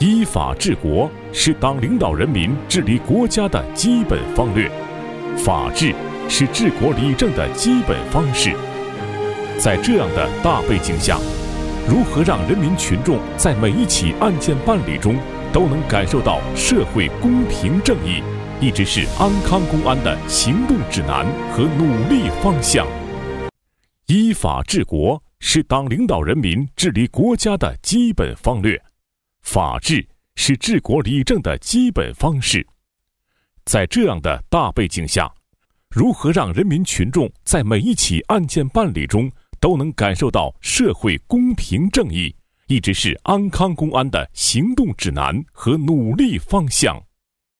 依法治国是党领导人民治理国家的基本方略，法治是治国理政的基本方式。在这样的大背景下，如何让人民群众在每一起案件办理中都能感受到社会公平正义，一直是安康公安的行动指南和努力方向。依法治国是党领导人民治理国家的基本方略，法治是治国理政的基本方式。在这样的大背景下，如何让人民群众在每一起案件办理中都能感受到社会公平正义，一直是安康公安的行动指南和努力方向。